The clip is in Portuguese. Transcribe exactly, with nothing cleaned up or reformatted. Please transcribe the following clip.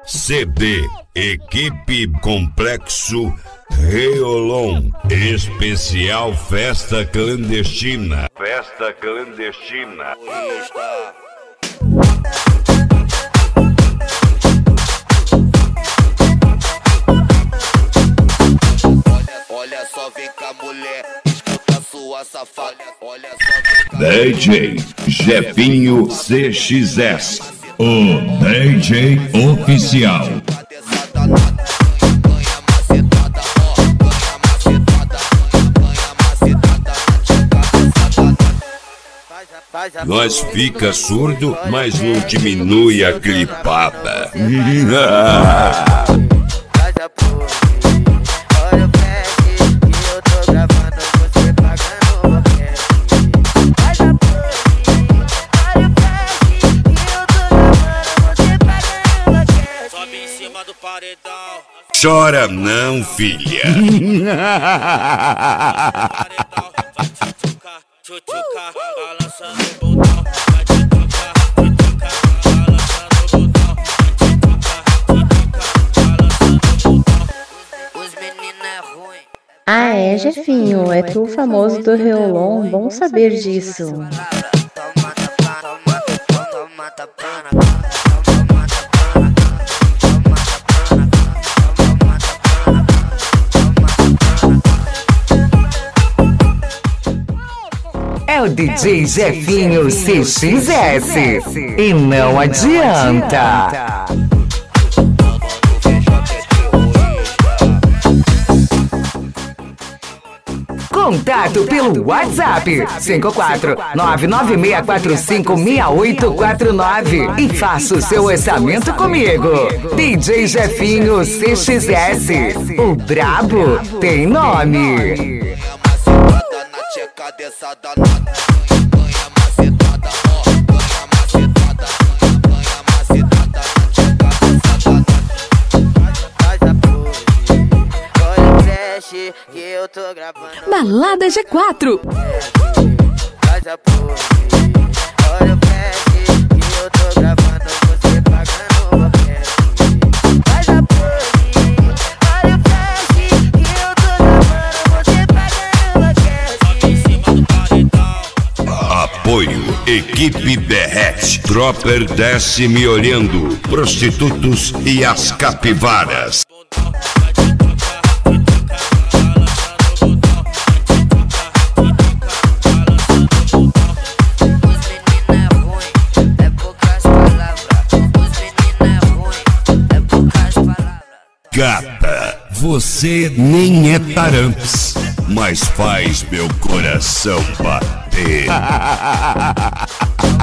C D Equipe Complexo Reolon. Especial Festa Clandestina. Festa Clandestina. Olha só, vem cá, mulher, escuta sua safada. Olha só, D J Jefinho C X S, o D J oficial. Nós fica surdo, mas não diminui a clipada. Chora não, filha. Ah é, Jefinho, é tu o famoso do Reolon, bom saber disso. É o D J Jefinho C X S e não adianta. Contato pelo WhatsApp cinco quatro nove nove seis quatro cinco seis oito quatro nove e faça o seu orçamento comigo. D J Jefinho C X S, o brabo tem nome. dessa danada, ganha macetada, ó, ganha macetada, ganha macetada, tcheca dessa danada. Faz a pose, olha o flash que eu tô gravando. Balada G quatro. Faz a pose, olha o flash que eu tô gravando, você pagando o cash. Faz a pose, olha o flash que eu tô gravando, você pagando o cash. Apoio Equipe Derrete. Dropper desce me olhando. Prostitutos e as capivaras. Gata, você nem é taramps, mas faz meu coração bater.